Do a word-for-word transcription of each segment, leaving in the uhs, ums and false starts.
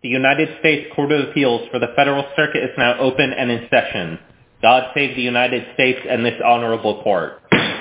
The United States Court of Appeals for the Federal Circuit is now open and in session. God save the United States and this honorable court.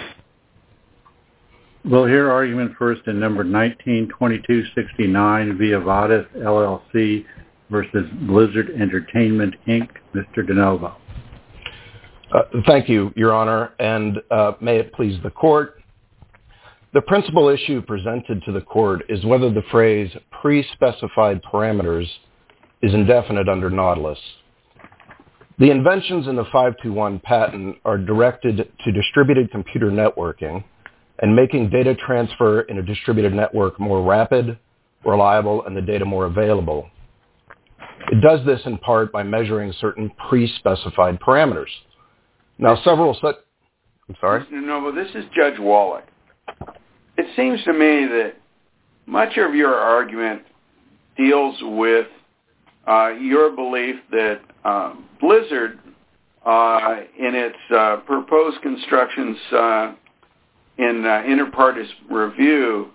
We'll hear argument first in number nineteen twenty-two sixty-nine, Via Vadas, L L C versus Blizzard Entertainment, Incorporated. Mister DeNovo. Uh, thank you, Your Honor, and uh, may it please the court. The principal issue presented to the court is whether the phrase pre-specified parameters is indefinite under Nautilus. The inventions in the five two one patent are directed to distributed computer networking and making data transfer in a distributed network more rapid, reliable, and the data more available. It does this in part by measuring certain pre-specified parameters. Now, several such... I'm sorry? Mister DeNovo, this is Judge Wallach. It seems to me that much of your argument deals with uh, your belief that uh, Blizzard, uh, in its uh, proposed constructions uh, in uh, inter partes review,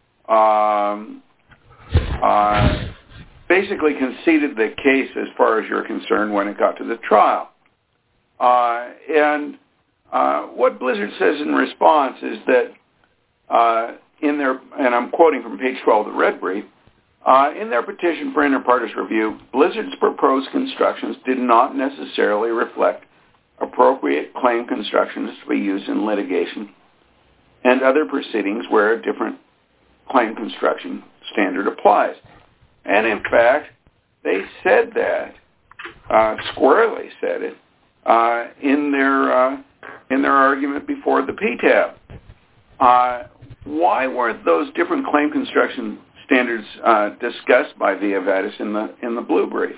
um, uh, basically conceded the case as far as you're concerned when it got to the trial. Uh, and uh, what Blizzard says in response is that uh, in their, and I'm quoting from page twelve of the red brief, uh, in their petition for inter partes review, Blizzard's proposed constructions did not necessarily reflect appropriate claim constructions to be used in litigation and other proceedings where a different claim construction standard applies. And in fact, they said that, uh, squarely said it, uh, in their uh, in their argument before the P T A B. Uh, why weren't those different claim construction standards uh, discussed by Via Vadas in the in the blue brief?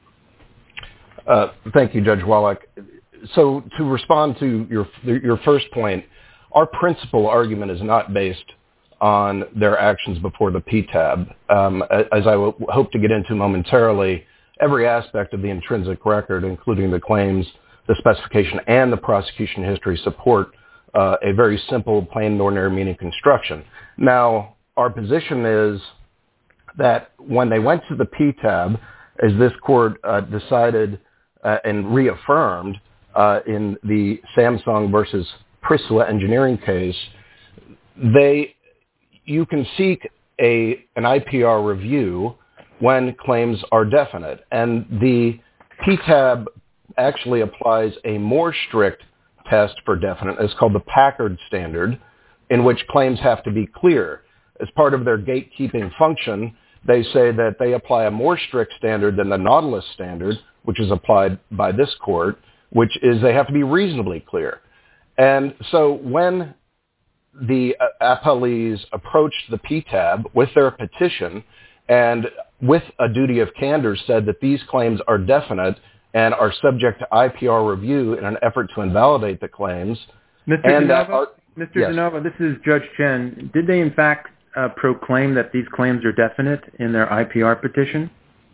Uh, thank you, Judge Wallach. So to respond to your your first point, our principal argument is not based on their actions before the P T A B. Um, as I w- hope to get into momentarily, every aspect of the intrinsic record, including the claims, the specification, and the prosecution history, support uh, a very simple, plain and ordinary meaning construction. Now, our position is that when they went to the P T A B, as this court uh, decided uh, and reaffirmed uh, in the Samsung versus Priscilla engineering case, they you can seek a an I P R review when claims are definite, and the P T A B actually applies a more strict test for definite. It's called the Packard standard, in which claims have to be clear. As part of their gatekeeping function, they say that they apply a more strict standard than the Nautilus standard, which is applied by this court, which is they have to be reasonably clear. And so when the appellees approached the P T A B with their petition and with a duty of candor said that these claims are definite and are subject to I P R review in an effort to invalidate the claims. Mister And DeNovo, are, Mister yes. DeNovo, this is Judge Chen. Did they in fact uh, proclaim that these claims are definite in their I P R petition?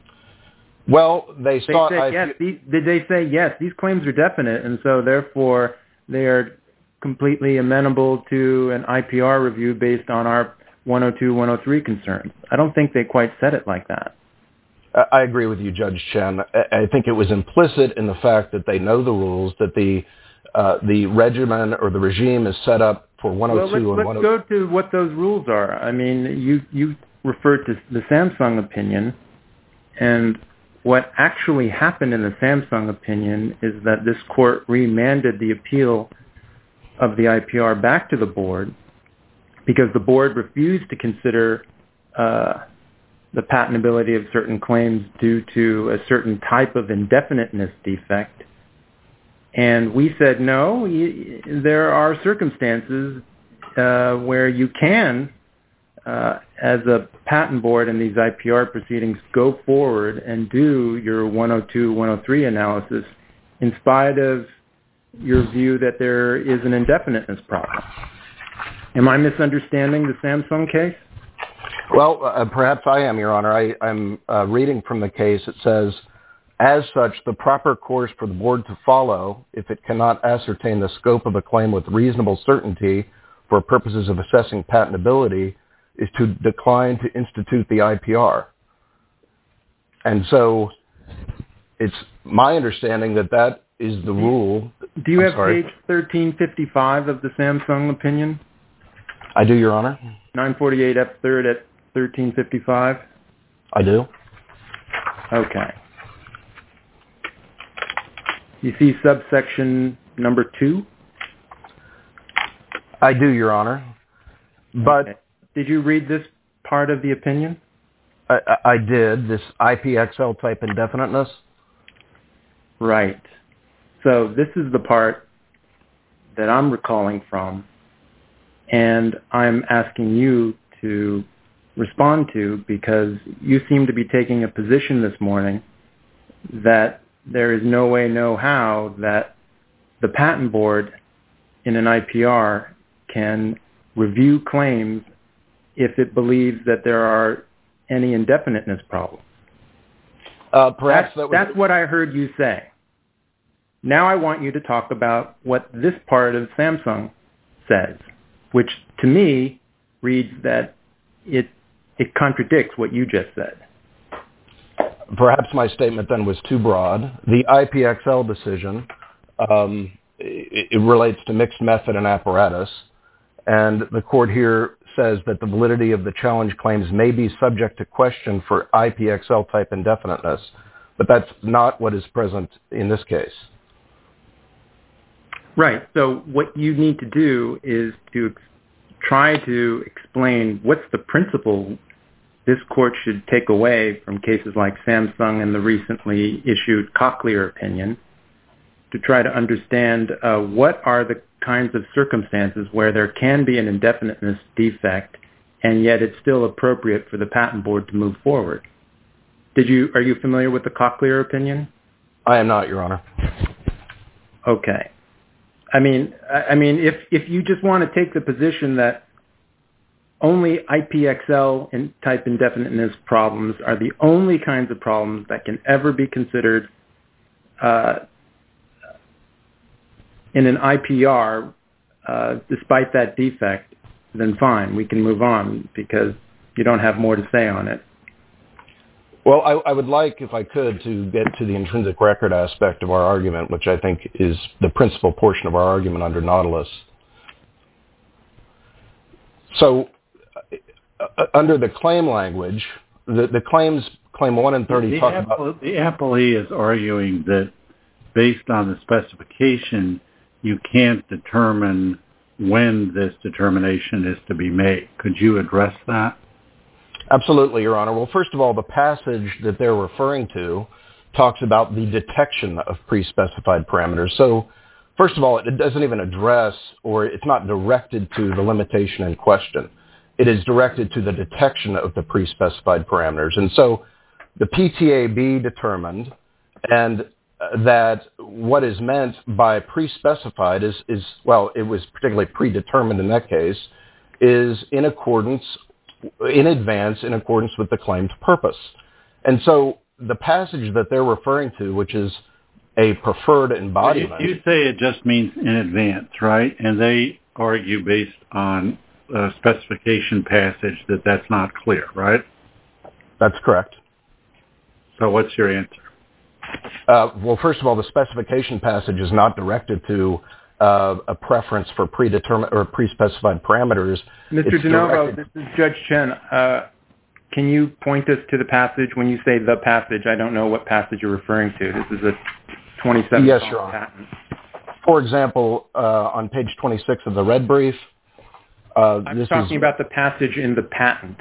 Well, they, they sought... said I- yes. These, did they say, yes, these claims are definite, and so therefore they are completely amenable to an I P R review based on our one oh two, one oh three concerns? I don't think they quite said it like that. I agree with you, Judge Chen. I think it was implicit in the fact that they know the rules, that the uh, the regimen or the regime is set up for one oh two well, let's, and let's go to what those rules are. I mean, you, you referred to the Samsung opinion, and what actually happened in the Samsung opinion is that this court remanded the appeal of the I P R back to the board because the board refused to consider uh, the patentability of certain claims due to a certain type of indefiniteness defect. And we said, no, you, there are circumstances uh, where you can, uh, as a patent board in these I P R proceedings, go forward and do your one oh two, one oh three analysis in spite of your view that there is an indefiniteness problem. Am I misunderstanding the Samsung case? Well, uh, perhaps I am, Your Honor. I, I'm uh, reading from the case. It says, as such, the proper course for the board to follow, if it cannot ascertain the scope of a claim with reasonable certainty for purposes of assessing patentability, is to decline to institute the I P R. And so it's my understanding that that is the rule. Do you I'm have sorry. page thirteen fifty-five of the Samsung opinion? I do, Your Honor. nine forty-eight F third at thirteen fifty-five? I do. Okay. You see subsection number two? I do, Your Honor. But okay. Did you read this part of the opinion? I, I did, this I P X L type indefiniteness. Right. So this is the part that I'm recalling from, and I'm asking you to respond to because you seem to be taking a position this morning that there is no way, no how that the patent board in an I P R can review claims if it believes that there are any indefiniteness problems. Uh, perhaps that's, that was... that's what I heard you say. Now I want you to talk about what this part of Samsung says, which to me reads that it it contradicts what you just said. Perhaps my statement then was too broad. The I P X L decision, um, it, it relates to mixed method and apparatus, and the court here says that the validity of the challenge claims may be subject to question for I P X L type indefiniteness, but that's not what is present in this case. Right. So what you need to do is to ex- try to explain what's the principle this court should take away from cases like Samsung and the recently issued Cochlear opinion to try to understand uh, what are the kinds of circumstances where there can be an indefiniteness defect and yet it's still appropriate for the patent board to move forward. Did you, are you familiar with the Cochlear opinion? I am not, Your Honor. Okay. I mean, I mean, if if you just want to take the position that only I P X L and type indefiniteness problems are the only kinds of problems that can ever be considered uh, in an I P R, uh, despite that defect, then fine, we can move on because you don't have more to say on it. Well, I, I would like, if I could, to get to the intrinsic record aspect of our argument, which I think is the principal portion of our argument under Nautilus. So, uh, under the claim language, the, the claims, claim one and thirty, the talk app- about... The appellee is arguing that based on the specification, you can't determine when this determination is to be made. Could you address that? Absolutely, Your Honor. Well, first of all, the passage that they're referring to talks about the detection of pre-specified parameters. So, first of all, it doesn't even address, or it's not directed to the limitation in question. It is directed to the detection of the pre-specified parameters. And so, the P T A B determined and uh, that what is meant by pre-specified is, is, well, it was particularly predetermined in that case, is in accordance in advance in accordance with the claimed purpose. And so the passage that they're referring to, which is a preferred embodiment... You, you say it just means in advance, right? And they argue based on a specification passage that that's not clear, right? That's correct. So what's your answer? Uh, well, first of all, the specification passage is not directed to uh, a preference for predetermined or pre-specified parameters. Mister It's DeNovo, directed- this is Judge Chen. Uh, can you point us to the passage? When you say the passage, I don't know what passage you're referring to. This is a twenty-seven Yes, Your Honor. patent. For example, uh, on page twenty-six of the red brief, uh, I'm this talking is, about the passage in the patent.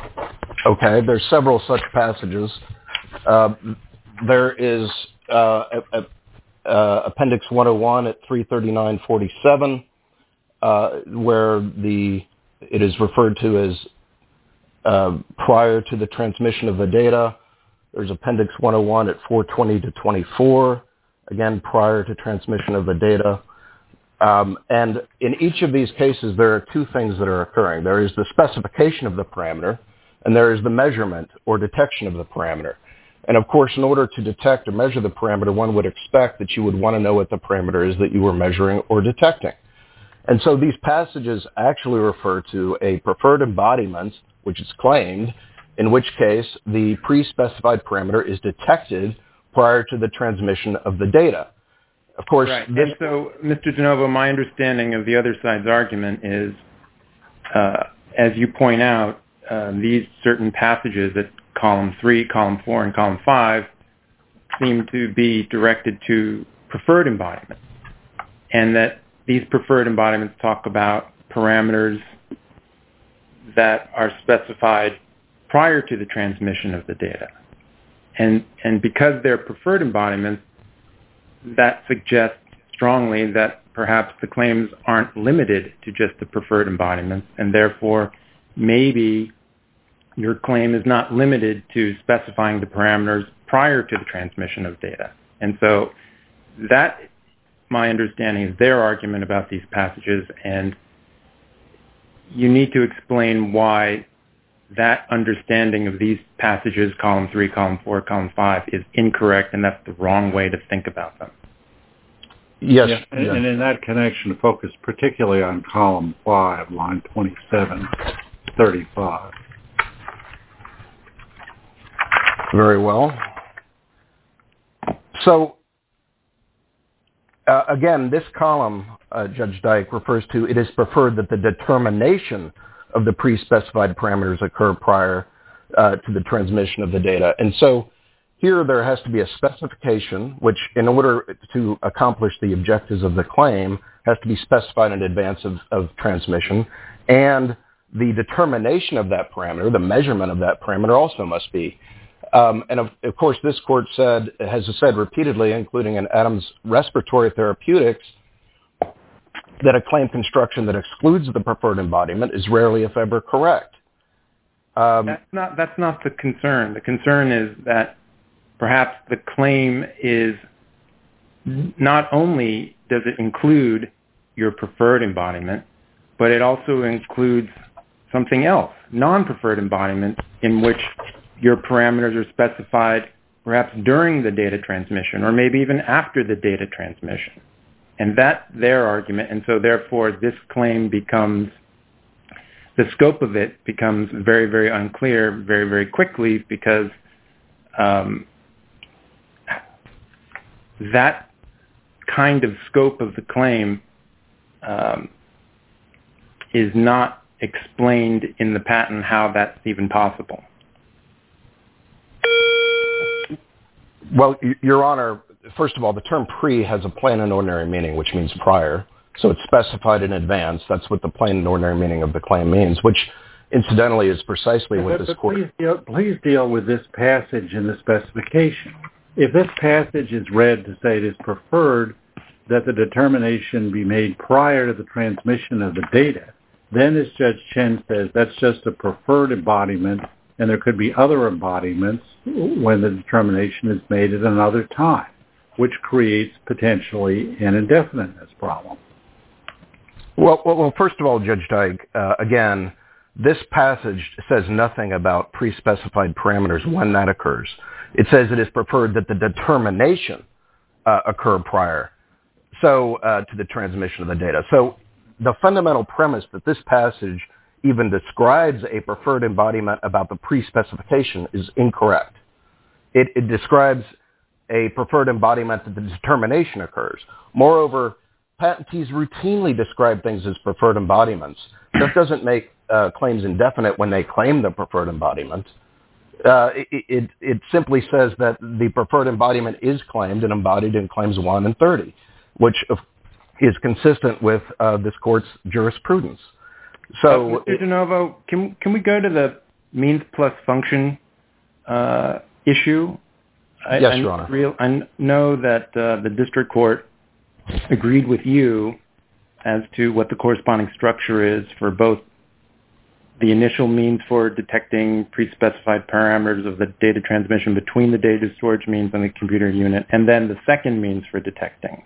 Okay, there's several such passages. Uh, there is uh, a, a, uh, Appendix one oh one at three thirty-nine forty-seven, uh, where the it is referred to as uh, prior to the transmission of the data. There's Appendix one oh one at four twenty to twenty-four, again, prior to transmission of the data. Um, and in each of these cases, there are two things that are occurring. There is the specification of the parameter, and there is the measurement or detection of the parameter. And of course, in order to detect or measure the parameter, one would expect that you would want to know what the parameter is that you were measuring or detecting. And so these passages actually refer to a preferred embodiment, which is claimed, in which case the pre-specified parameter is detected prior to the transmission of the data. Of course, right. this... And so, Mister DeNovo, my understanding of the other side's argument is, uh, as you point out, uh, these certain passages at column three, column four, and column five seem to be directed to preferred embodiments, and that these preferred embodiments talk about parameters that are specified prior to the transmission of the data. And, and because they're preferred embodiments, that suggests strongly that perhaps the claims aren't limited to just the preferred embodiments, and therefore maybe your claim is not limited to specifying the parameters prior to the transmission of data. And so that, my understanding, is their argument about these passages, and you need to explain why that understanding of these passages, column three, column four, column five, is incorrect, and that's the wrong way to think about them. Yes. Yeah, and, yes. and in that connection, focus particularly on column five, line twenty-seven, thirty-five. Very well. So, uh, again, this column, uh, Judge Dyke, refers to, it is preferred that the determination of the pre-specified parameters occur prior uh, to the transmission of the data. And so here there has to be a specification, which in order to accomplish the objectives of the claim has to be specified in advance of, of transmission, and the determination of that parameter, the measurement of that parameter also must be. Um, and of, of course, this court said, has said repeatedly, including in Adams Respiratory Therapeutics, that a claim construction that excludes the preferred embodiment is rarely, if ever, correct. Um, that's not that's not the concern. The concern is that perhaps the claim is not only does it include your preferred embodiment, but it also includes something else, non-preferred embodiment, in which your parameters are specified perhaps during the data transmission or maybe even after the data transmission. And that's their argument. And so therefore this claim becomes, the scope of it becomes very, very unclear very, very quickly, because um, that kind of scope of the claim um, is not explained in the patent how that's even possible. Well, Your Honor, first of all, the term pre has a plain and ordinary meaning, which means prior. So it's specified in advance. That's what the plain and ordinary meaning of the claim means, which incidentally is precisely what but, this but court... Please deal, please deal with this passage in the specification. If this passage is read to say it is preferred that the determination be made prior to the transmission of the data, then as Judge Chen says, that's just a preferred embodiment, and there could be other embodiments when the determination is made at another time, which creates potentially an indefiniteness problem. Well, well, well first of all, Judge Dyke, uh, again, this passage says nothing about pre-specified parameters when that occurs. It says it is preferred that the determination uh, occur prior so uh, to the transmission of the data. So the fundamental premise that this passage even describes a preferred embodiment about the pre-specification is incorrect. It, it describes a preferred embodiment that the determination occurs. Moreover, patentees routinely describe things as preferred embodiments. That doesn't make uh, claims indefinite when they claim the preferred embodiment. Uh, it, it, it simply says that the preferred embodiment is claimed and embodied in claims one and thirty, which is consistent with uh, this court's jurisprudence. So, uh, Mister DeNovo, can can we go to the means plus function uh, issue? I, yes, I Your Honor. Real, I know that uh, the district court agreed with you as to what the corresponding structure is for both the initial means for detecting pre-specified parameters of the data transmission between the data storage means and the computer unit, and then the second means for detecting.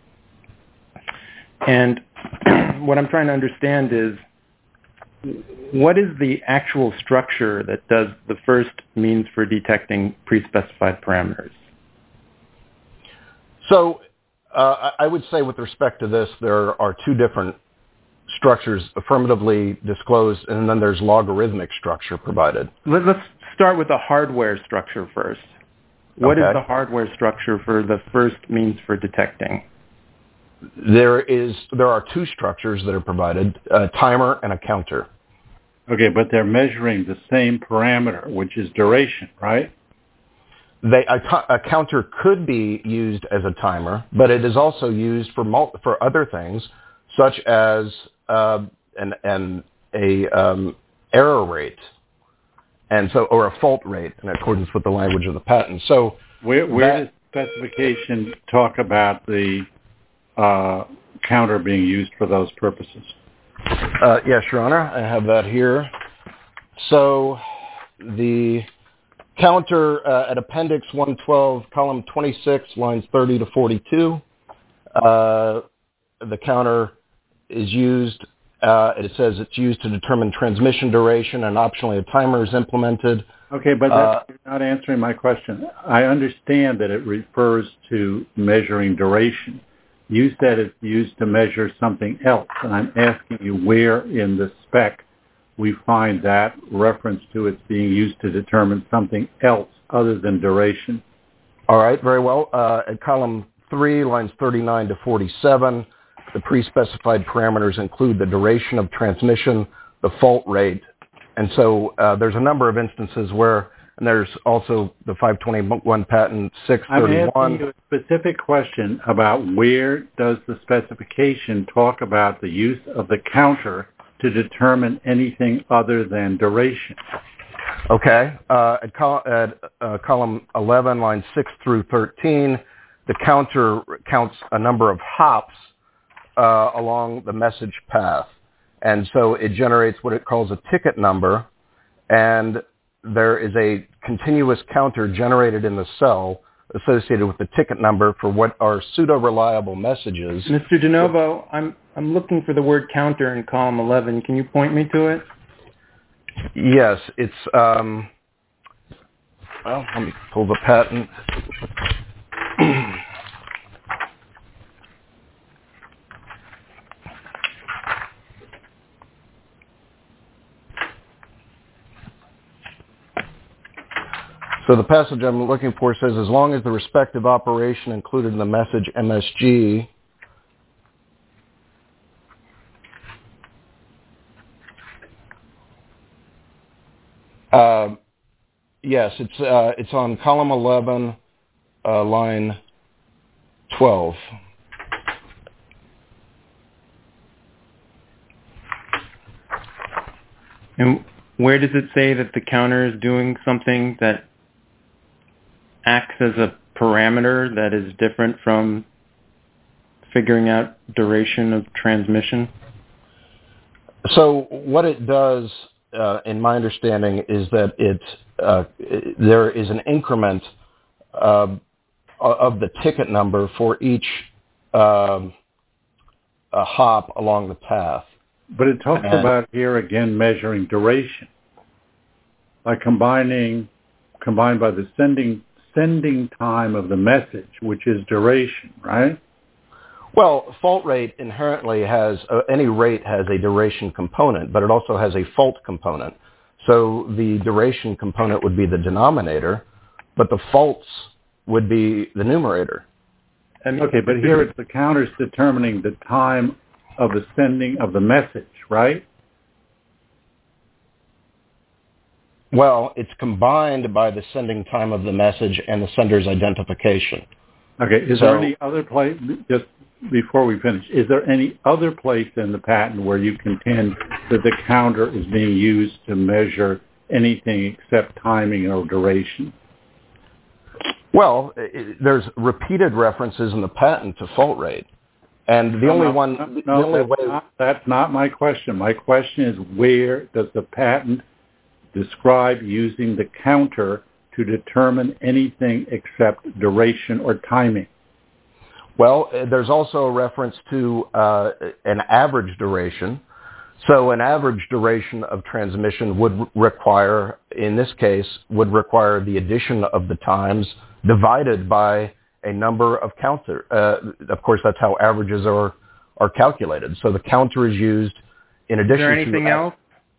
And what I'm trying to understand is, what is the actual structure that does the first means for detecting pre-specified parameters? So uh, I would say with respect to this, there are two different structures affirmatively disclosed, and then there's logarithmic structure provided. Let's start with the hardware structure first. What okay. is the hardware structure for the first means for detecting? There is there are two structures that are provided: a timer and a counter. Okay, but they're measuring the same parameter, which is duration, right? They, a, t- a counter could be used as a timer, but it is also used for mul- for other things, such as uh, an, an a um, error rate, and so or a fault rate in accordance with the language of the patent. So, where, where does the specification talk about the uh, counter being used for those purposes? Uh, yes, Your Honor, I have that here. So, the counter uh, at Appendix one twelve, column twenty-six, lines thirty to forty-two. Uh, the counter is used, uh, it says it's used to determine transmission duration, and optionally a timer is implemented. Okay, but Uh, that's not answering my question. I understand that it refers to measuring duration. You said it's used to measure something else, and I'm asking you where in the spec we find that reference to it being used to determine something else other than duration. All right, very well. Uh, at column three, lines thirty-nine to forty-seven, the pre-specified parameters include the duration of transmission, the fault rate, and so uh, there's a number of instances where, and there's also the five twenty-one patent six thirty-one. I'm asking you a specific question about where does the specification talk about the use of the counter to determine anything other than duration? Okay. Uh, at, col- at uh, column eleven, lines six through thirteen, the counter counts a number of hops uh, along the message path. And so it generates what it calls a ticket number, and there is a continuous counter generated in the cell associated with the ticket number for what are pseudo-reliable messages. Mister DeNovo, I'm I'm looking for the word counter in column eleven. Can you point me to it? Yes, it's, um, well, let me pull the patent. So the passage I'm looking for says, as long as the respective operation included in the message M S G uh, yes, it's uh, it's on column eleven, uh, line twelve. And where does it say that the counter is doing something that acts as a parameter that is different from figuring out duration of transmission? So what it does, uh, in my understanding, is that it, uh, it there is an increment uh, of the ticket number for each um, a hop along the path. But it talks And, about here again measuring duration by combining combined by the sending sending time of the message, which is duration, right? Well, fault rate inherently has, uh, any rate has a duration component, but it also has a fault component. So the duration component would be the denominator, but the faults would be the numerator. And Okay, but here it's the counter's determining the time of the sending of the message, right? Well, it's combined by the sending time of the message and the sender's identification. Okay, is So- there any other place, just before we finish, is there any other place in the patent where you contend that the counter is being used to measure anything except timing or duration? Well, it, there's repeated references in the patent to fault rate. And the No, only no, one, no, the no, only that's, way... not, that's not my question. My question is, where does the patent describe using the counter to determine anything except duration or timing? Well, there's also a reference to uh, an average duration. So an average duration of transmission would require, in this case, would require the addition of the times divided by a number of counter. Uh, of course, that's how averages are, are calculated. So the counter is used in addition to... Is there anything to, else?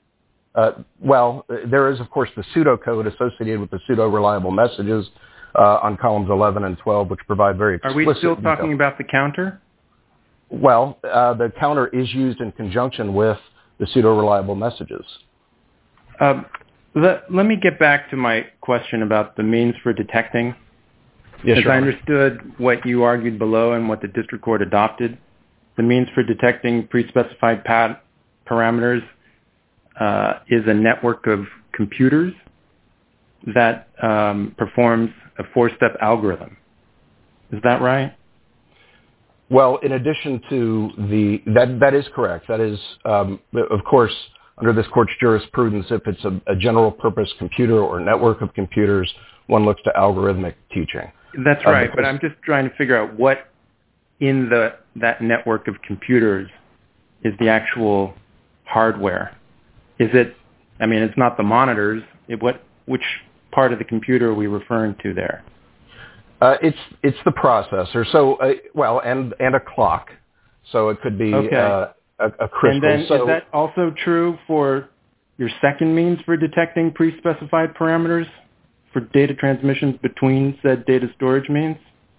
Uh, well, there is, of course, the pseudocode associated with the pseudo-reliable messages uh, on columns eleven and twelve, which provide very explicit Are we still detail. talking about the counter? Well, uh, the counter is used in conjunction with the pseudo-reliable messages. Um, let, let me get back to my question about the means for detecting. Yes, As sure. I understood what you argued below and what the district court adopted, the means for detecting pre-specified pat- parameters uh, is a network of computers that um, performs a four-step algorithm. Is that right? Well, in addition to the, that, that is correct. That is, um, of course, under this court's jurisprudence, if it's a, a general purpose computer or network of computers, one looks to algorithmic teaching. That's Uh, right, because- but I'm just trying to figure out what in the that network of computers is the actual hardware. Is it, I mean, it's not the monitors. It, what, which part of the computer are we referring to there? Uh, it's it's the processor. So, uh, well, and and a clock. So it could be Okay. uh, a, a crystal. And then so, is that also true for your second means for detecting pre-specified parameters for data transmissions between said data storage means?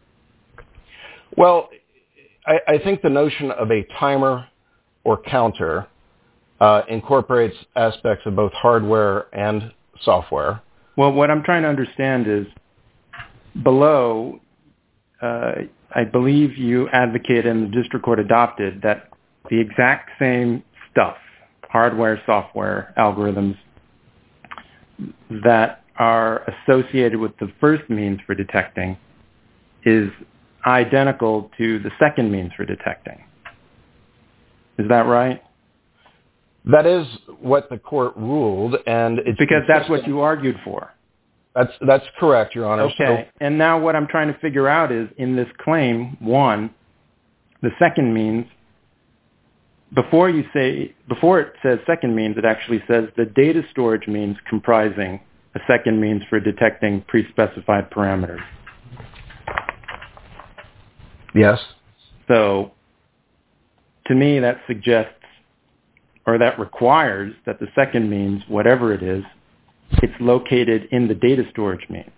Well, I, I think the notion of a timer or counter uh, incorporates aspects of both hardware and software. Well, what I'm trying to understand is below, uh, I believe you advocated and the district court adopted that the exact same stuff, hardware, software, algorithms, that are associated with the first means for detecting is identical to the second means for detecting. Is that right? That is what the court ruled, and it's Because that's what you argued for. That's that's correct, Your Honor. Okay. So, and now what I'm trying to figure out is in this claim, one, the second means, before you say, before it says second means, it actually says the data storage means comprising a second means for detecting pre-specified parameters. yes. So to me, that suggests, or that requires that the second means, whatever it is, it's located in the data storage means.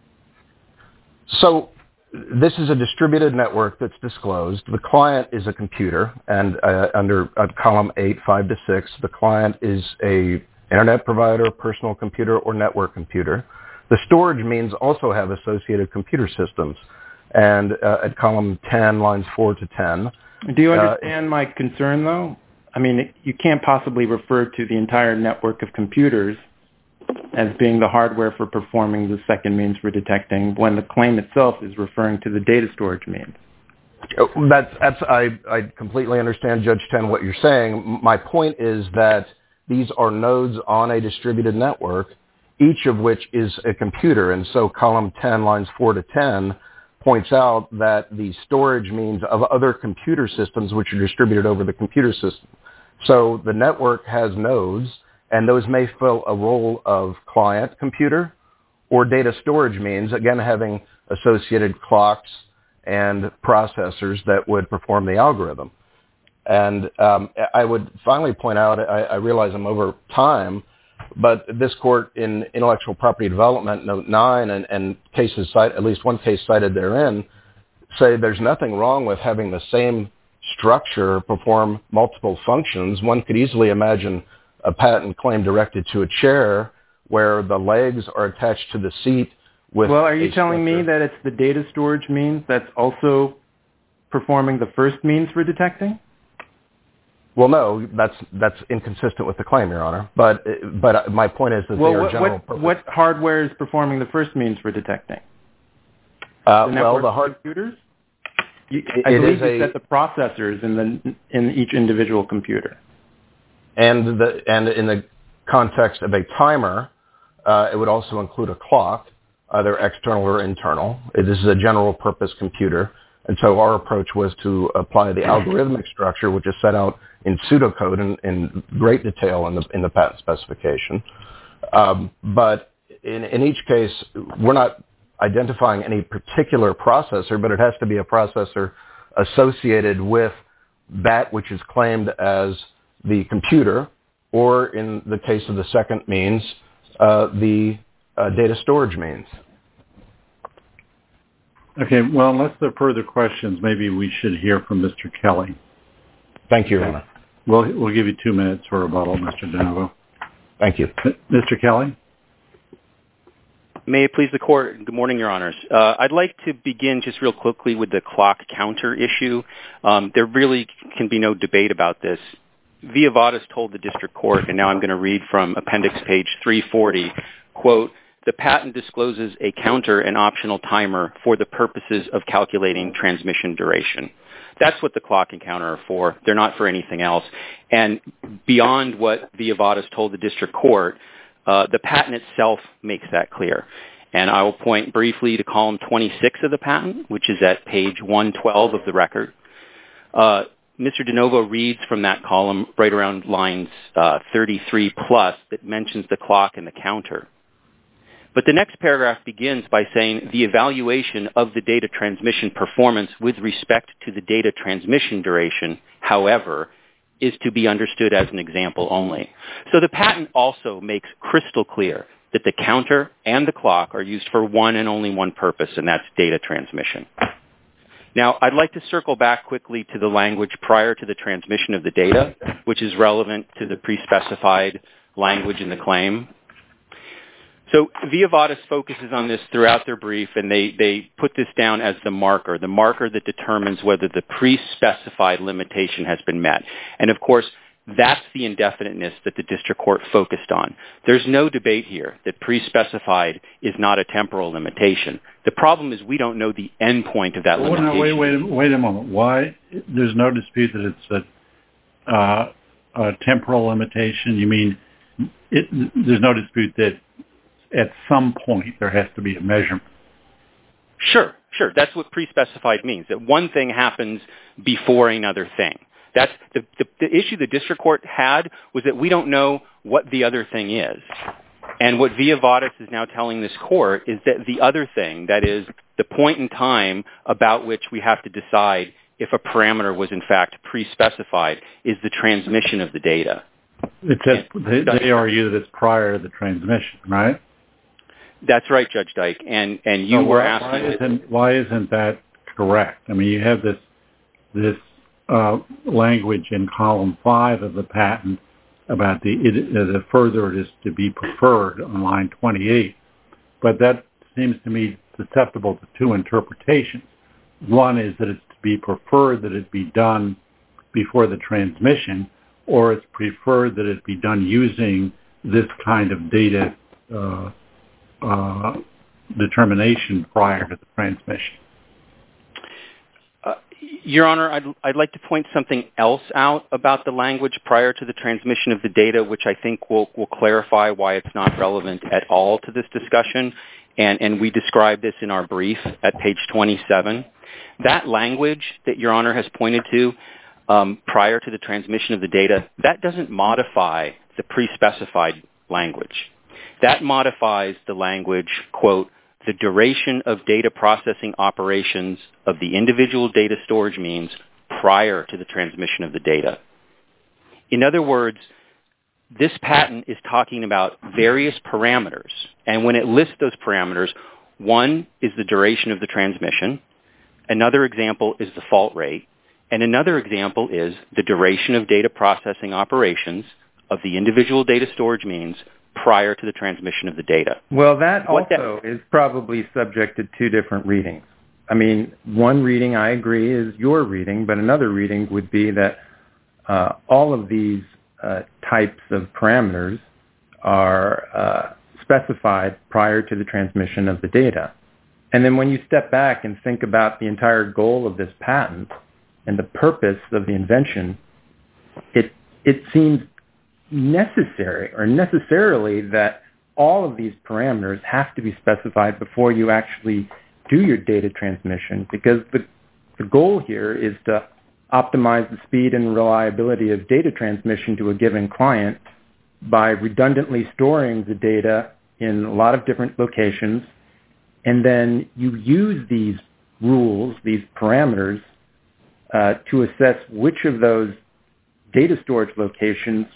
So this is a distributed network that's disclosed. The client is a computer, and uh, under uh, column eight, five to six, the client is a internet provider, personal computer, or network computer. The storage means also have associated computer systems. And uh, at column ten, lines four to ten. Do you understand uh, my concern, though? I mean, you can't possibly refer to the entire network of computers as being the hardware for performing the second means for detecting when the claim itself is referring to the data storage means. That's, that's I, I completely understand, Judge Ten, what you're saying. My point is that these are nodes on a distributed network, each of which is a computer. And so column ten, lines four to ten, points out that the storage means of other computer systems which are distributed over the computer system. So the network has nodes, and those may fill a role of client computer or data storage means, again, having associated clocks and processors that would perform the algorithm. And um, I would finally point out, I, I realize I'm over time, but this court in Intellectual Property Development, Note nine, and, and cases cite, at least one case cited therein, say there's nothing wrong with having the same structure perform multiple functions. One could easily imagine a patent claim directed to a chair where the legs are attached to the seat with Well, are you telling structure. me that it's the data storage means that's also performing the first means for detecting? Well, no, that's that's inconsistent with the claim, Your Honor. But but my point is that well, they are what, general what, purpose. what hardware is performing the first means for detecting? Uh, the well, network the hard computers. You, it, I it believe is you a, said the processors in the in each individual computer. And the and in the context of a timer, uh, it would also include a clock, either external or internal. This is a general purpose computer. And so our approach was to apply the algorithmic structure, which is set out in pseudocode in, in great detail in the in the patent specification. Um, but in, in each case, we're not identifying any particular processor, but it has to be a processor associated with that which is claimed as the computer or in the case of the second means, uh, the uh, data storage means. Okay, well, unless there are further questions, maybe we should hear from Mister Kelly. Thank you, Your Honor. We'll, we'll give you two minutes for rebuttal, Mister DeNovo. Thank you. Mister Kelly? May it please the Court. Good morning, Your Honors. Uh, I'd like to begin just real quickly with the clock counter issue. Um, there really can be no debate about this. Via Vadas told the District Court, and now I'm going to read from appendix page three forty, quote, "The patent discloses a counter and optional timer for the purposes of calculating transmission duration." That's what the clock and counter are for. They're not for anything else. And beyond what Via Vadas told the District Court, uh, the patent itself makes that clear. And I will point briefly to column twenty-six of the patent, which is at page one twelve of the record. Uh, Mister DeNovo reads from that column right around lines uh, thirty-three plus that mentions the clock and the counter. But the next paragraph begins by saying the evaluation of the data transmission performance with respect to the data transmission duration, however, is to be understood as an example only. So the patent also makes crystal clear that the counter and the clock are used for one and only one purpose, and that's data transmission. Now, I'd like to circle back quickly to the language prior to the transmission of the data, which is relevant to the pre-specified language in the claim. So Via Vadas focuses on this throughout their brief, and they, they put this down as the marker, the marker that determines whether the pre-specified limitation has been met. And, of course, that's the indefiniteness that the District Court focused on. There's no debate here that pre-specified is not a temporal limitation. The problem is we don't know the end point of that well, limitation. No, wait, wait, wait a moment. Why? There's no dispute that it's a, uh, a temporal limitation? You mean it, there's no dispute that at some point there has to be a measurement? Sure, sure. That's what pre-specified means, that one thing happens before another thing. That's the, the, the issue the District Court had was that we don't know what the other thing is. And what Via Vadas is now telling this court is that the other thing, that is the point in time about which we have to decide if a parameter was in fact pre-specified, is the transmission of the data. It says they, they argue that it's prior to the transmission, right? That's right, Judge Dyke. And and you so were why, asking... Why isn't, why isn't that correct? I mean, you have this this uh, language in column five of the patent about the, it, the further it is to be preferred on line twenty-eight. But that seems to me susceptible to two interpretations. One is that it's to be preferred that it be done before the transmission, or it's preferred that it be done using this kind of data uh, uh, determination prior to the transmission. Uh, Your Honor, I'd, I'd like to point something else out about the language prior to the transmission of the data, which I think will, will clarify why it's not relevant at all to this discussion. And, and we describe this in our brief at page twenty-seven. That language that Your Honor has pointed to um, prior to the transmission of the data, that doesn't modify the pre-specified language. That modifies the language, quote, the duration of data processing operations of the individual data storage means prior to the transmission of the data. In other words, this patent is talking about various parameters. And when it lists those parameters, one is the duration of the transmission. Another example is the fault rate. And another example is the duration of data processing operations of the individual data storage means prior to the transmission of the data. Well, that What also that, is probably subject to two different readings. I mean, one reading, I agree, is your reading, but another reading would be that uh, all of these uh, types of parameters are uh, specified prior to the transmission of the data. And then when you step back and think about the entire goal of this patent and the purpose of the invention, it it seems necessary or necessarily that all of these parameters have to be specified before you actually do your data transmission, because the, the goal here is to optimize the speed and reliability of data transmission to a given client by redundantly storing the data in a lot of different locations. And then you use these rules, these parameters, uh, to assess which of those data storage locations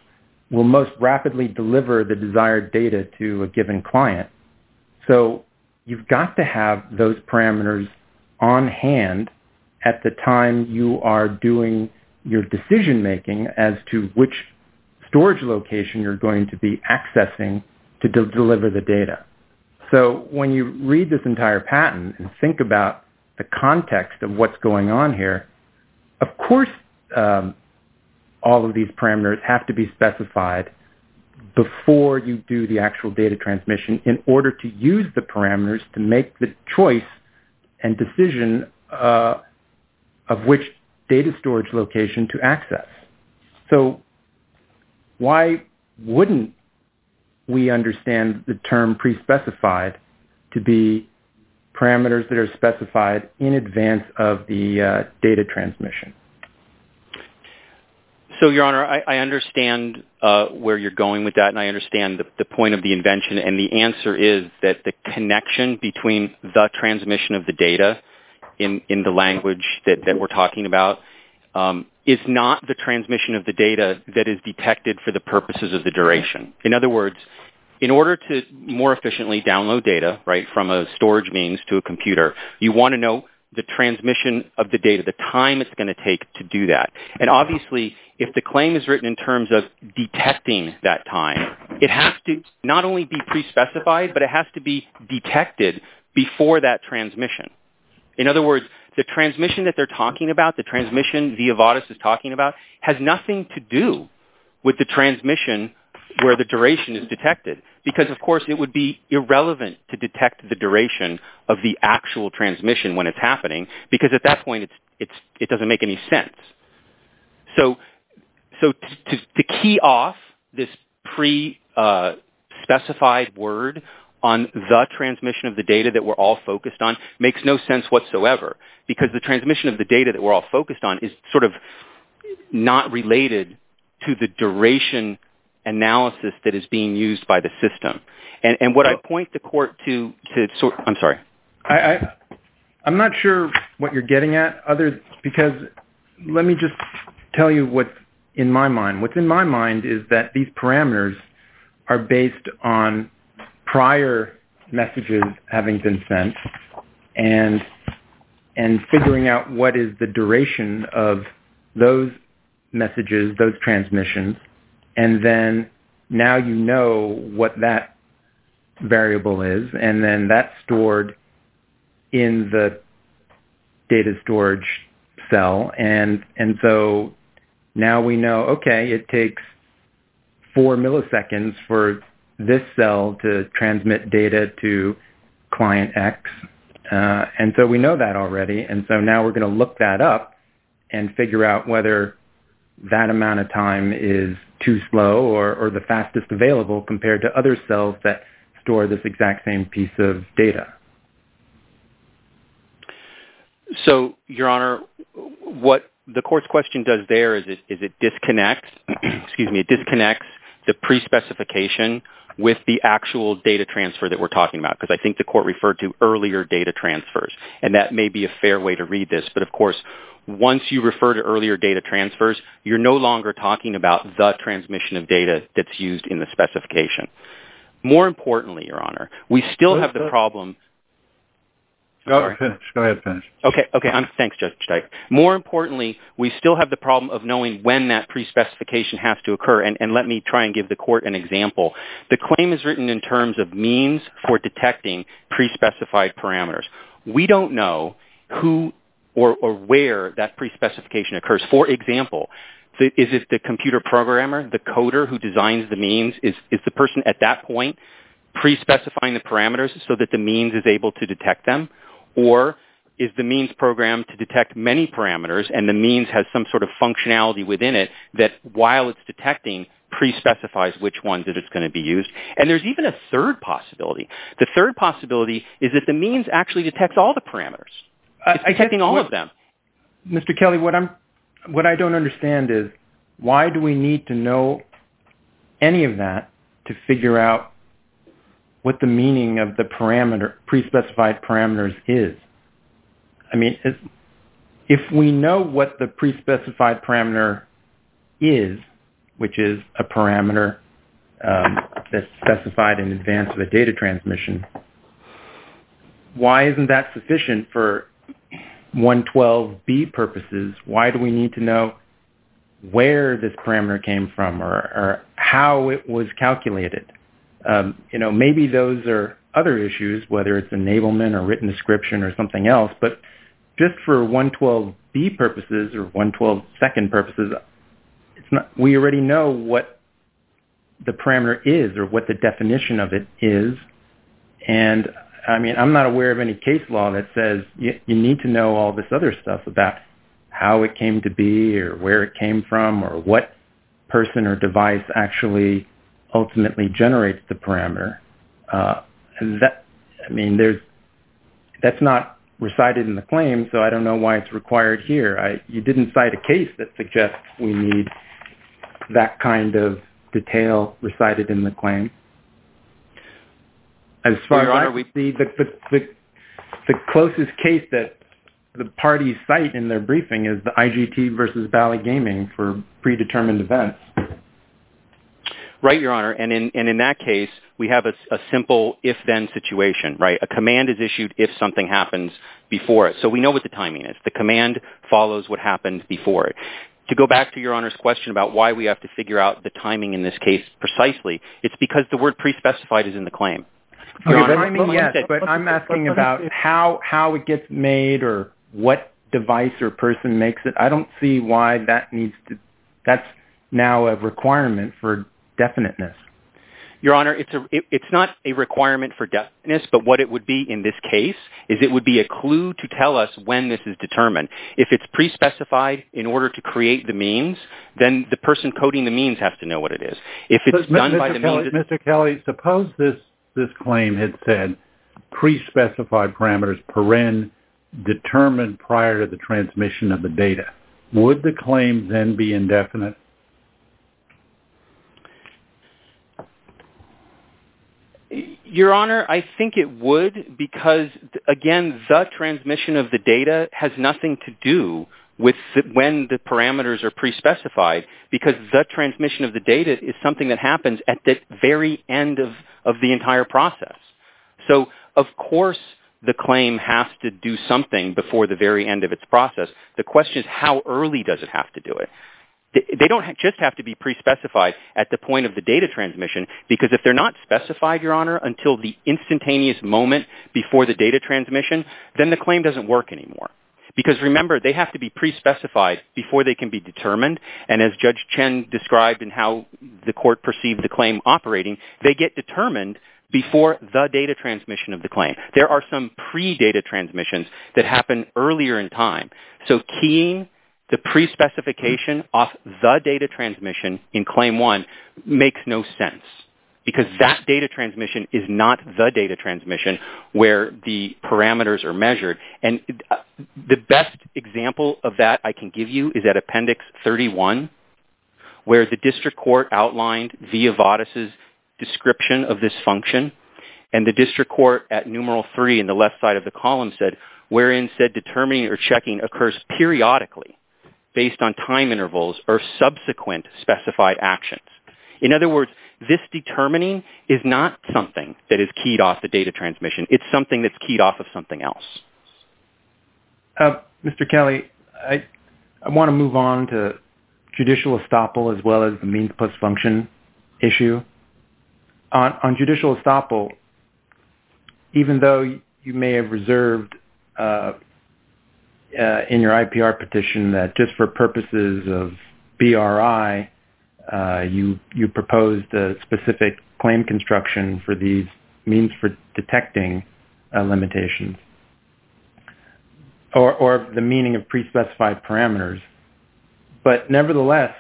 will most rapidly deliver the desired data to a given client. So you've got to have those parameters on hand at the time you are doing your decision-making as to which storage location you're going to be accessing to de- deliver the data. So when you read this entire patent and think about the context of what's going on here, of course, um, all of these parameters have to be specified before you do the actual data transmission in order to use the parameters to make the choice and decision uh, of which data storage location to access. So why wouldn't we understand the term pre-specified to be parameters that are specified in advance of the uh, data transmission? So, Your Honor, I, I understand uh, where you're going with that, and I understand the, the point of the invention, and the answer is that the connection between the transmission of the data in, in the language that, that we're talking about um, is not the transmission of the data that is detected for the purposes of the duration. In other words, in order to more efficiently download data, right, from a storage means to a computer, you want to know the transmission of the data, the time it's going to take to do that. And obviously, if the claim is written in terms of detecting that time, it has to not only be pre-specified, but it has to be detected before that transmission. In other words, the transmission that they're talking about, the transmission Via Vadas is talking about, has nothing to do with the transmission where the duration is detected, because of course it would be irrelevant to detect the duration of the actual transmission when it's happening, because at that point it's it's it doesn't make any sense. So so to, to, to key off this pre uh, specified word on the transmission of the data that we're all focused on makes no sense whatsoever, because the transmission of the data that we're all focused on is sort of not related to the duration analysis that is being used by the system. And, and what I point the court to, to sort, I'm sorry. I, I, I'm not sure what you're getting at, other because let me just tell you what's in my mind. What's in my mind is that these parameters are based on prior messages having been sent and and figuring out what is the duration of those messages, those transmissions, and then now you know what that variable is, and then that's stored in the data storage cell. And and so now we know, okay, it takes four milliseconds for this cell to transmit data to client X. Uh, and so we know that already. And so now we're going to look that up and figure out whether that amount of time is too slow or, or the fastest available compared to other cells that store this exact same piece of data. So, Your Honor, what the court's question does there is it is it disconnects, excuse me, it disconnects the pre-specification with the actual data transfer that we're talking about, because I think the court referred to earlier data transfers, and that may be a fair way to read this. But of course, once you refer to earlier data transfers, you're no longer talking about the transmission of data that's used in the specification. More importantly, Your Honor, we still have the problem. Go finish. Go ahead, finish. Okay, okay. I'm, thanks, Judge Dyke. More importantly, we still have the problem of knowing when that pre-specification has to occur, and, and let me try and give the court an example. The claim is written in terms of means for detecting pre-specified parameters. We don't know who or, or where that pre-specification occurs. For example, the, is it the computer programmer, the coder who designs the means? Is, is the person at that point pre-specifying the parameters so that the means is able to detect them? Or is the means programmed to detect many parameters and the means has some sort of functionality within it that while it's detecting pre-specifies which ones that it's going to be used? And there's even a third possibility. The third possibility is that the means actually detects all the parameters. It's I, detecting I all what, of them. Mister Kelly, what I'm what I don't understand is why do we need to know any of that to figure out what the meaning of the parameter, pre-specified parameters is? I mean, if we know what the pre-specified parameter is, which is a parameter um, that's specified in advance of a data transmission. Why isn't that sufficient for one twelve B purposes? Why do we need to know where this parameter came from or, or how it was calculated? Um, you know, maybe those are other issues, whether it's enablement or written description or something else, but just for one twelve B purposes or one twelve second purposes, it's not, we already know what the parameter is or what the definition of it is. And I mean, I'm not aware of any case law that says you, you need to know all this other stuff about how it came to be or where it came from or what person or device actually ultimately generates the parameter. Uh, and that, I mean, there's, that's not recited in the claim, so I don't know why it's required here. I, you didn't cite a case that suggests we need that kind of detail recited in the claim. As far Your as Honor, I we... see, the, the, the, the closest case that the parties cite in their briefing is the I G T versus Bally Gaming for predetermined events. Right, Your Honor. And in, and in that case, we have a, a simple if-then situation, right? A command is issued if something happens before it. So we know what the timing is. The command follows what happened before it. To go back to Your Honor's question about why we have to figure out the timing in this case precisely, it's because the word pre-specified is in the claim. Your okay, Honor, timing, yes, but I'm asking about how, how it gets made or what device or person makes it. I don't see why that needs to, that's now a requirement for definiteness. Your Honor, it's a it, it's not a requirement for definiteness, but what it would be in this case is it would be a clue to tell us when this is determined. If it's pre-specified in order to create the means, then the person coding the means has to know what it is. If it's but, done Mister by the Kelly, means... Mister Kelly, suppose this, this claim had said pre-specified parameters, paren, determined prior to the transmission of the data. Would the claim then be indefinite? Your Honor, I think it would because, again, the transmission of the data has nothing to do with the, when the parameters are pre-specified, because the transmission of the data is something that happens at the very end of, of the entire process. So, of course, the claim has to do something before the very end of its process. The question is, how early does it have to do it? They don't just have to be pre-specified at the point of the data transmission, because if they're not specified, Your Honor, until the instantaneous moment before the data transmission, then the claim doesn't work anymore. Because remember, they have to be pre-specified before they can be determined, and as Judge Chen described in how the court perceived the claim operating, they get determined before the data transmission of the claim. There are some pre-data transmissions that happen earlier in time. So keying the pre-specification off the data transmission in Claim one makes no sense, because that data transmission is not the data transmission where the parameters are measured. And the best example of that I can give you is at Appendix thirty-one, where the district court outlined Via Vatis's description of this function, and the district court at numeral three in the left side of the column said, wherein said determining or checking occurs periodically based on time intervals or subsequent specified actions. In other words, this determining is not something that is keyed off the data transmission. It's something that's keyed off of something else. Uh, Mister Kelly, I, I want to move on to judicial estoppel as well as the means plus function issue. On, on judicial estoppel, even though you may have reserved uh, Uh, in your I P R petition that just for purposes of B R I, uh, you you proposed a specific claim construction for these means for detecting uh, limitations, or, or the meaning of pre-specified parameters. But nevertheless,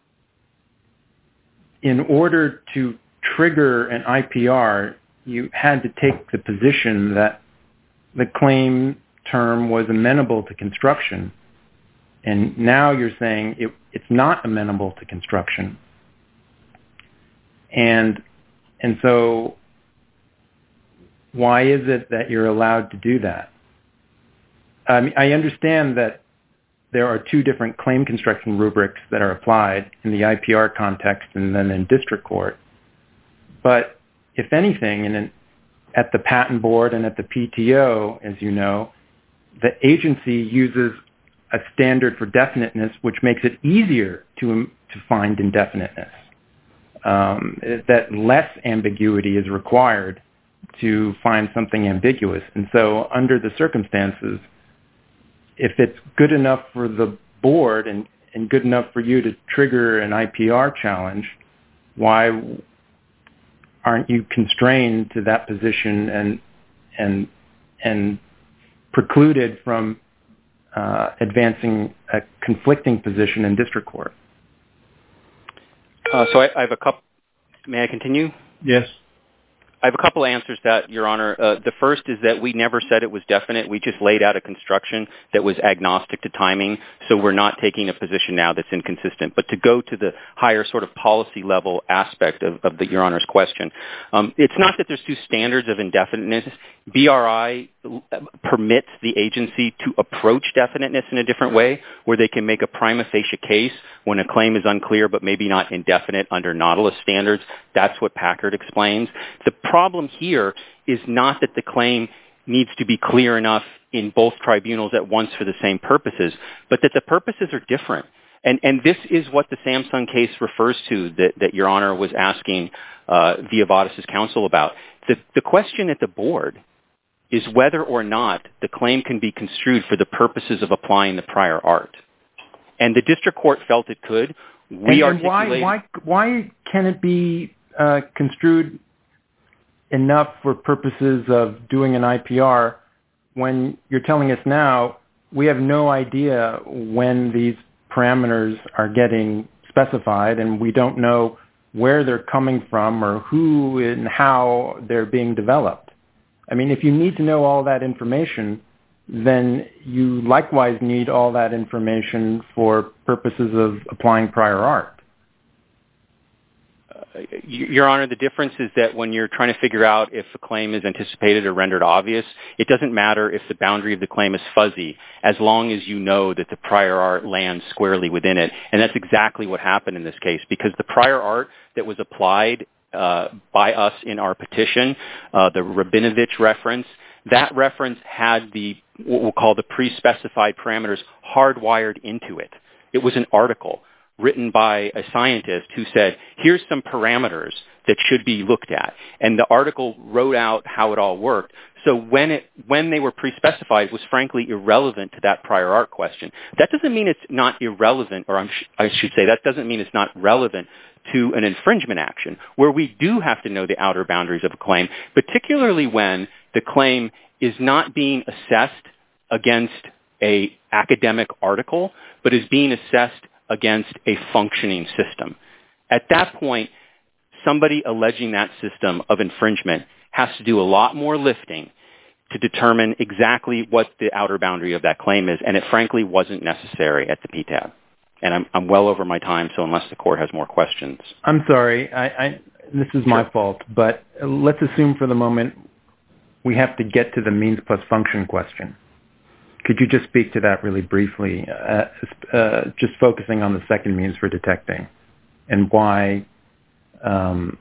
in order to trigger an I P R, you had to take the position that the claim term was amenable to construction, and now you're saying it, it's not amenable to construction. And and so why is it that you're allowed to do that? I mean, I understand that there are two different claim construction rubrics that are applied in the I P R context and then in district court. But if anything, in an, at the patent board and at the P T O, as you know, the agency uses a standard for definiteness, which makes it easier to, to find indefiniteness, um, that less ambiguity is required to find something ambiguous. And so under the circumstances, if it's good enough for the board and, and good enough for you to trigger an I P R challenge, why aren't you constrained to that position and and and precluded from uh, advancing a conflicting position in district court? Uh, so I, I have a couple. May I continue? Yes. I have a couple answers to that, Your Honor. Uh, the first is that we never said it was definite. We just laid out a construction that was agnostic to timing, so we're not taking a position now that's inconsistent. But to go to the higher sort of policy level aspect of, of the, Your Honor's question, um, it's not that there's two standards of indefiniteness. B R I permits the agency to approach definiteness in a different way, where they can make a prima facie case when a claim is unclear but maybe not indefinite under Nautilus standards. That's what Packard explains. The problem here is not that the claim needs to be clear enough in both tribunals at once for the same purposes, but that the purposes are different. And, and this is what the Samsung case refers to that, that Your Honor was asking uh, Via Vadas' counsel about. The, the question at the board is whether or not the claim can be construed for the purposes of applying the prior art. And the district court felt it could. We and, and why, articulated... why, why can it be uh, construed enough for purposes of doing an I P R when you're telling us now we have no idea when these parameters are getting specified and we don't know where they're coming from or who and how they're being developed? I mean, if you need to know all that information, then you likewise need all that information for purposes of applying prior art. Uh, Your Honor, the difference is that when you're trying to figure out if a claim is anticipated or rendered obvious, it doesn't matter if the boundary of the claim is fuzzy, as long as you know that the prior art lands squarely within it. And that's exactly what happened in this case, because the prior art that was applied uh, by us in our petition, uh, the Rabinovich reference, that reference had the what we'll call the pre-specified parameters hardwired into it. It was an article written by a scientist who said, here's some parameters that should be looked at. And the article wrote out how it all worked. So when it when they were pre-specified, it was frankly irrelevant to that prior art question. That doesn't mean it's not irrelevant, or I'm sh- I should say that doesn't mean it's not relevant to an infringement action, where we do have to know the outer boundaries of a claim, particularly when the claim is not being assessed against a academic article, but is being assessed against a functioning system. At that point, somebody alleging that system of infringement has to do a lot more lifting to determine exactly what the outer boundary of that claim is, and it frankly wasn't necessary at the P T A B. And I'm, I'm well over my time, so unless the court has more questions. I'm sorry. I, I, this is my fault, but let's assume for the moment we have to get to the means plus function question. Could you just speak to that really briefly, uh, uh, just focusing on the second means for detecting and why, um,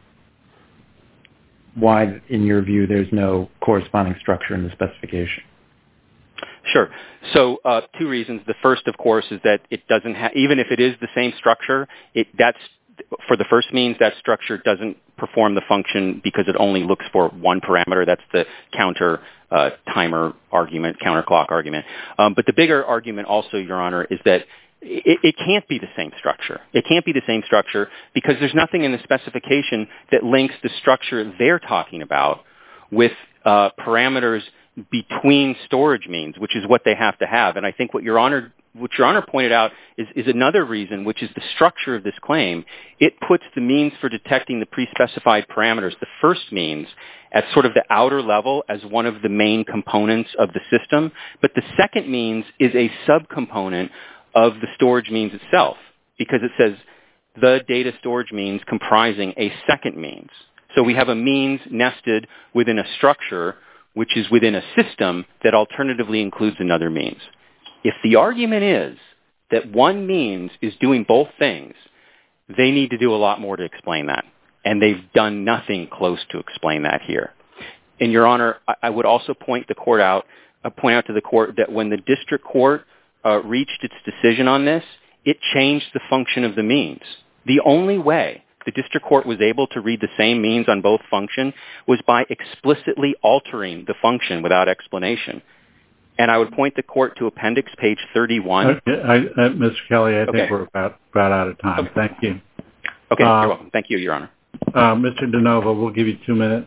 why, in your view, there's no corresponding structure in the specification? Sure. So uh, two reasons. The first, of course, is that it doesn't have, even if it is the same structure, it that's for the first means, that structure doesn't perform the function because it only looks for one parameter. That's the counter uh, timer argument, counter clock argument. Um, but the bigger argument also, Your Honor, is that it, it can't be the same structure. It can't be the same structure because there's nothing in the specification that links the structure they're talking about with uh, parameters between storage means, which is what they have to have. And I think what Your Honor what Your Honor pointed out is, is another reason, which is the structure of this claim. It puts the means for detecting the pre-specified parameters, the first means, at sort of the outer level as one of the main components of the system. But the second means is a subcomponent of the storage means itself, because it says the data storage means comprising a second means. So we have a means nested within a structure, which is within a system that alternatively includes another means. If the argument is that one means is doing both things, they need to do a lot more to explain that. And they've done nothing close to explain that here. And, Your Honor, I would also point the court out, uh, point out to the court that when the district court uh, reached its decision on this, it changed the function of the means. The only way the district court was able to read the same means on both function was by explicitly altering the function without explanation. And I would point the court to appendix page thirty-one. Okay, I, I, Mister Kelly, I okay. think we're about, about out of time. Okay. Thank you. Okay, uh, you're welcome. Thank you, Your Honor. Uh, Mister DeNova, we'll give you two minutes.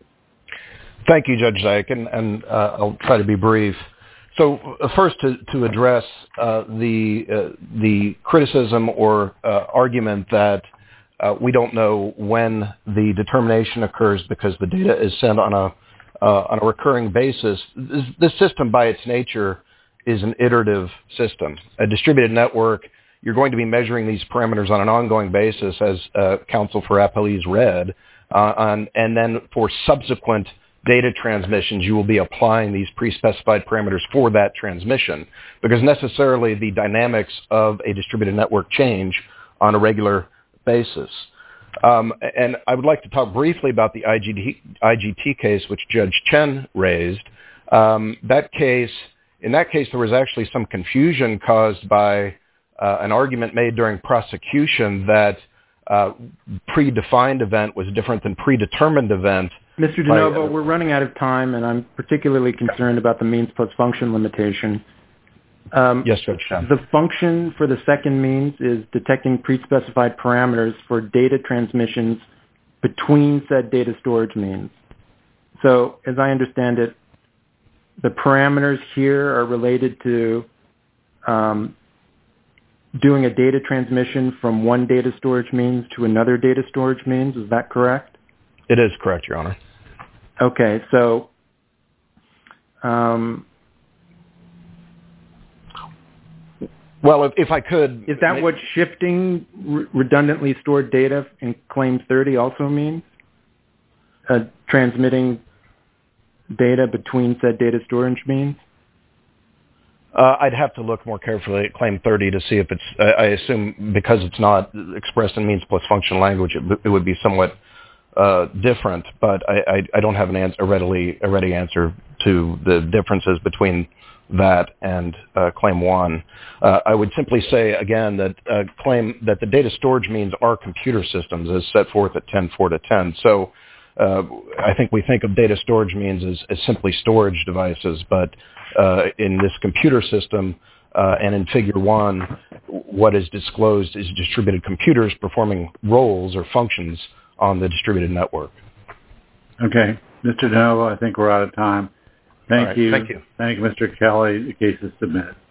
Thank you, Judge Zayk, and, and uh, I'll try to be brief. So uh, first, to, to address uh, the uh, the criticism or uh, argument that uh, we don't know when the determination occurs because the data is sent on a uh, on a recurring basis. This, this system, by its nature, is an iterative system. A distributed network, you're going to be measuring these parameters on an ongoing basis, as uh, counsel for appellees read, uh, on, and then for subsequent data transmissions, you will be applying these pre-specified parameters for that transmission, because necessarily the dynamics of a distributed network change on a regular basis. Um, and I would like to talk briefly about the I G T, I G T case, which Judge Chen raised. Um, that case, in that case, there was actually some confusion caused by uh, an argument made during prosecution that uh, predefined event was different than predetermined event. Mister DeNova, by, uh, we're running out of time, and I'm particularly concerned about the means plus function limitation. Um, yes, Judge Chen. The function for the second means is detecting pre-specified parameters for data transmissions between said data storage means. So, as I understand it, the parameters here are related to um, doing a data transmission from one data storage means to another data storage means. Is that correct? It is correct, Your Honor. Okay, so um, well, if, if I could, is that what shifting re- redundantly stored data in Claim thirty also means? Uh, transmitting data between said data storage means? Uh, I'd have to look more carefully at Claim thirty to see if it's, uh, I assume because it's not expressed in means plus function language, it, it would be somewhat uh, different, but I, I, I don't have an answer, a, readily, a ready answer to the differences between that and uh, Claim one. Uh, I would simply say, again, that uh, claim that the data storage means are computer systems as set forth at ten four to ten. So uh, I think we think of data storage means as, as simply storage devices, but uh, in this computer system uh, and in Figure one, what is disclosed is distributed computers performing roles or functions on the distributed network. Okay. Mister DeNova, I think we're out of time. Thank right, you. Thank you. Thank you, Mister Kelly. The case is submitted.